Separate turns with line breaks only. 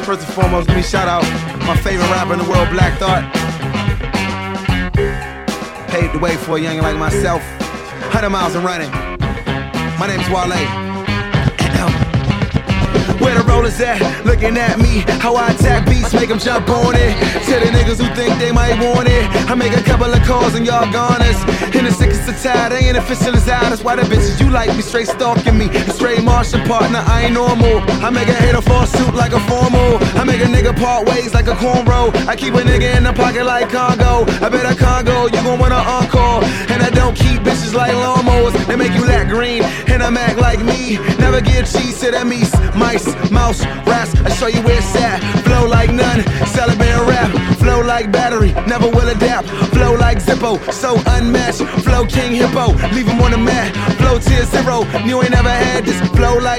First and foremost, let me shout out my favorite rapper in the world, Black Thought. Paved the way for a youngin' like myself. 100 miles and running. My name's Wale. Where the rollers at, looking at me. How I attack beats, make them jump on it. To the niggas who think they might want it, I make a couple of calls and y'all goners. In the sickest of tide, I ain't official as out. That's why the bitches you like me straight stalking me. It's Ray Marshall partner, I ain't normal. I make a hater fall suit like a formal. I make a nigga part ways like a cornrow. I keep a nigga in the pocket like Congo. I bet a Congo, you gon' want an encore. And I don't keep bitches like lawnmowers. They make you lack green, and I'm act like me. Never give cheese to them meats, mice, mouse, rats. I show you where it's at. Flow like none, celebrate rap. Flow like battery, never will adapt. Flow like Zippo, so unmatched. Flow King Hippo, leave him on the mat. Flow tier 0, you ain't never had this. Flow like